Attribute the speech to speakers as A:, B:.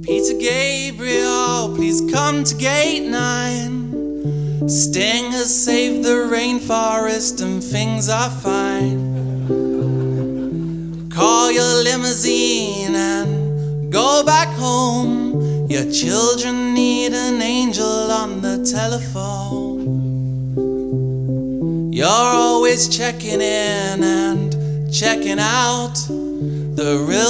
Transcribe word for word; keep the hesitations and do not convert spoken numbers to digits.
A: Peter Gabriel, please come to gate nine. Sting has saved the rainforest and things are fine. Call your limousine and go back home. Your children need an angel on the telephone. You're always checking in and checking out. The real